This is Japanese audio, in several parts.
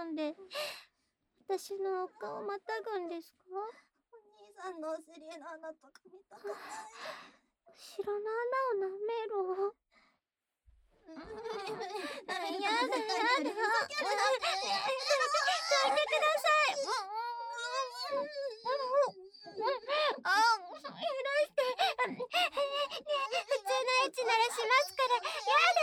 んで、私のお顔またぐんですか？ お兄さんのお尻の穴とか見たくない。 後ろの穴を舐めろ。やだやだ。どいてください。許して。普通のエッチならしますから。やだ。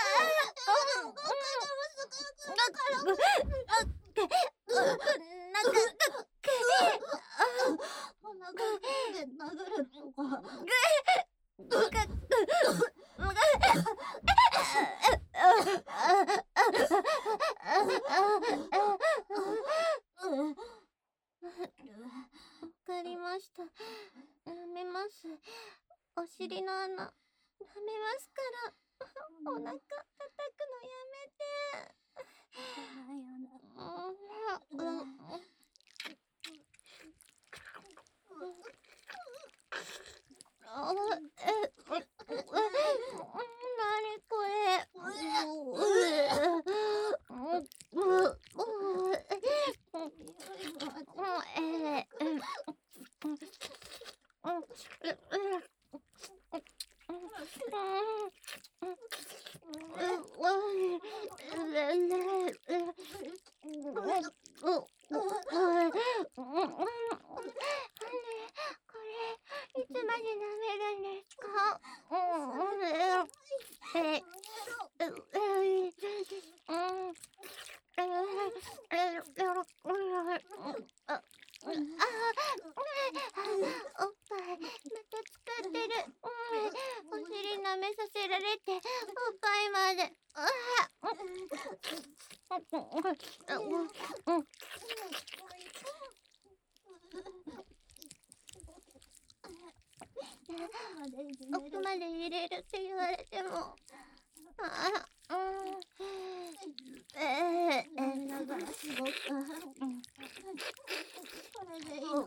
わかりました。舐めます。お尻の穴、舐めますから。お腹叩くのやめて。何これ。いつまで舐めるんですか？おっぱい、また使ってる。お尻舐めさせられて、おっぱいまで。奥まで入れるって言われても。だから仕事。これでいいの。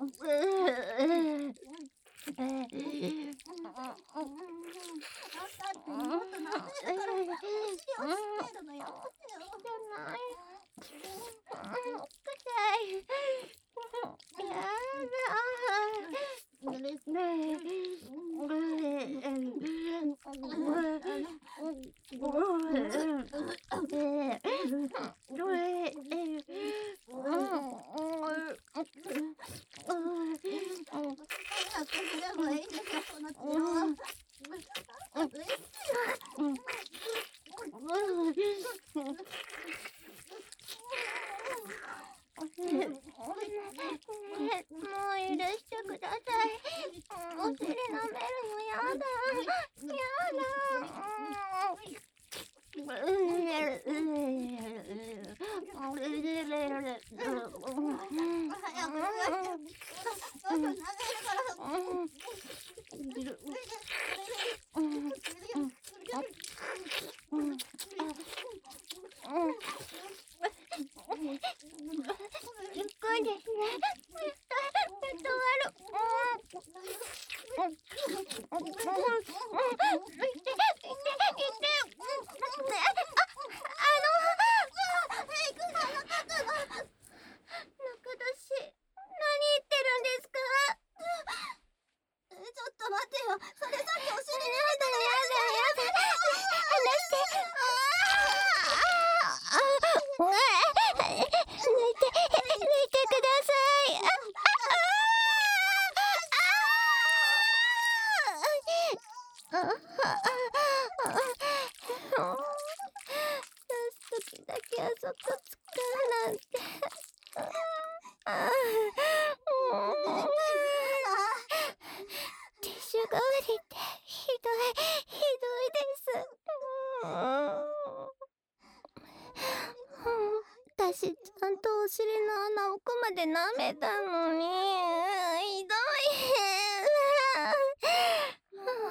私ちゃんとお尻の穴奥まで舐めたのに、ひどい。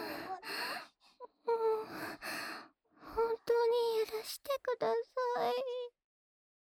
本当に許してください。